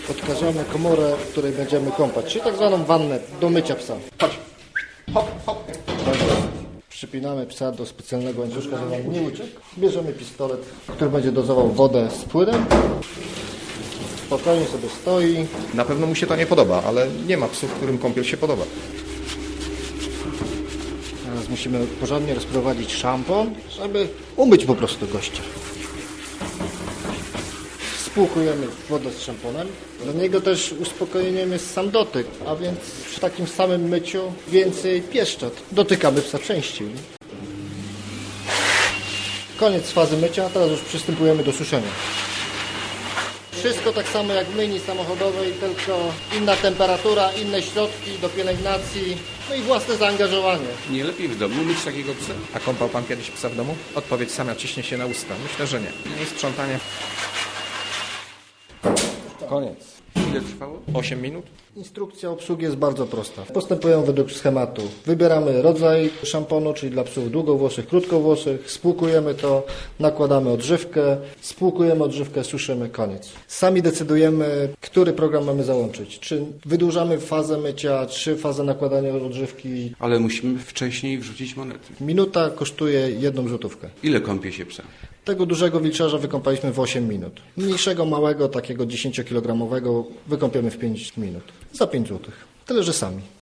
Odkażamy komorę, w której będziemy kąpać, czyli tak zwaną wannę do mycia psa. Chodź. Hop, hop. Przypinamy psa do specjalnego łańcuszka, żeby on nie uciekł. Bierzemy pistolet, który będzie dozował wodę z płynem. Spokojnie sobie stoi. Na pewno mu się to nie podoba, ale nie ma psów, którym kąpiel się podoba. Teraz musimy porządnie rozprowadzić szampon, żeby umyć po prostu gościa. Spłukujemy wodę z szamponem. Dla niego też uspokojeniem jest sam dotyk, a więc przy takim samym myciu więcej pieszczot. Dotykamy psa częściej. Koniec fazy mycia, teraz już przystępujemy do suszenia. Wszystko tak samo jak w myjni samochodowej, tylko inna temperatura, inne środki do pielęgnacji, no i własne zaangażowanie. Nie lepiej w domu mieć takiego psa? A kąpał pan kiedyś psa w domu? Odpowiedź sama ciśnie się na usta. Myślę, że nie. Nie sprzątanie. Koniec. Ile trwało? 8 minut? Instrukcja obsługi jest bardzo prosta. Postępujemy według schematu. Wybieramy rodzaj szamponu, czyli dla psów długowłosych, krótkowłosych, spłukujemy to, nakładamy odżywkę, spłukujemy odżywkę, suszymy, koniec. Sami decydujemy, który program mamy załączyć. Czy wydłużamy fazę mycia, czy fazę nakładania odżywki. Ale musimy wcześniej wrzucić monety. Minuta kosztuje 1 złotówkę. Ile kąpie się psa? Tego dużego wilczarza wykąpaliśmy w 8 minut. Mniejszego, małego, takiego 10-kilogramowego wykąpiemy w 5 minut. Za 5 zł. Tyle, że sami.